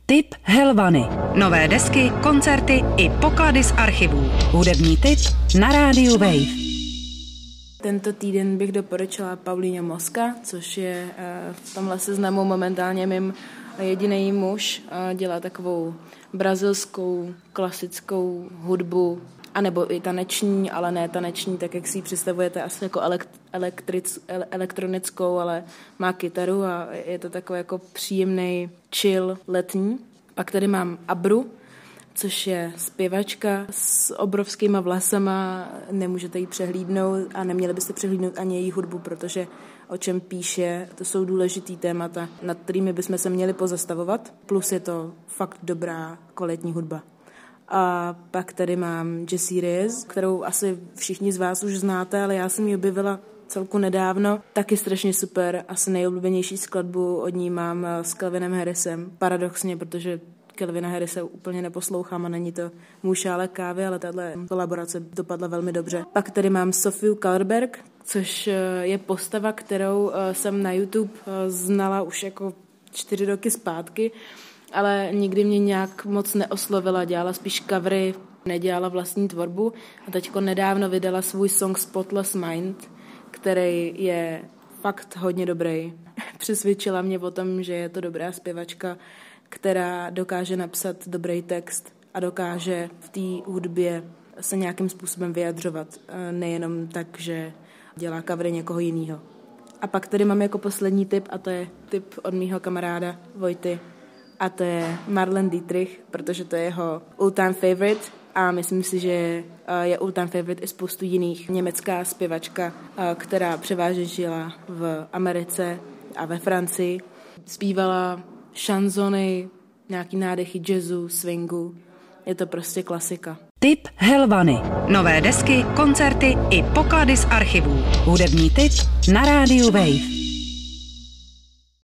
Tip Helvany. Nové desky, koncerty i poklady z archivů. Hudební tip na rádiu Wave. Tento týden bych doporučila Paulinho Mosca, což je v tomhle seznamu momentálně mým jediný muž. Dělá takovou brazilskou klasickou hudbu, anebo i taneční, ale ne taneční, tak jak si ji představujete, asi jako elektronickou, ale má kytaru a je to takový jako příjemný chill letní. Pak tady mám Abru, což je zpěvačka s obrovskýma vlasama, nemůžete ji přehlídnout a neměli byste přehlídnout ani její hudbu, protože o čem píše, to jsou důležitý témata, nad kterými bychom se měli pozastavovat, plus je to fakt dobrá, kvalitní hudba. A pak tady mám Jessie Reyez, kterou asi všichni z vás už znáte, ale já jsem ji objevila celku nedávno. Taky strašně super, asi nejoblíbenější skladbu od ní mám s Calvinem Harrisem. Paradoxně, protože Calvina Harrise úplně neposlouchám a není to můj šálek kávy, ale tahle kolaborace dopadla velmi dobře. Pak tady mám Sofiu Kalberg, což je postava, kterou jsem na YouTube znala už jako 4 roky zpátky, ale nikdy mě nějak moc neoslovila, dělala spíš covery, nedělala vlastní tvorbu a teďko nedávno vydala svůj song Spotless Mind, který je fakt hodně dobrý. Přesvědčila mě o tom, že je to dobrá zpěvačka, která dokáže napsat dobrý text a dokáže v té hudbě se nějakým způsobem vyjadřovat, nejenom tak, že dělá covery někoho jiného. A pak tady mám jako poslední tip a to je tip od mýho kamaráda Vojty a to je Marlene Dietrich, protože to je jeho all-time favorite a myslím si, že je all-time favorite i spoustu jiných. Německá zpěvačka, která převážně žila v Americe a ve Francii, zpívala šanzony, nějaký nádechy jazzu, swingu. Je to prostě klasika. Tip Helvany. Nové desky, koncerty i poklady z archivů. Hudební tip na rádiu Wave.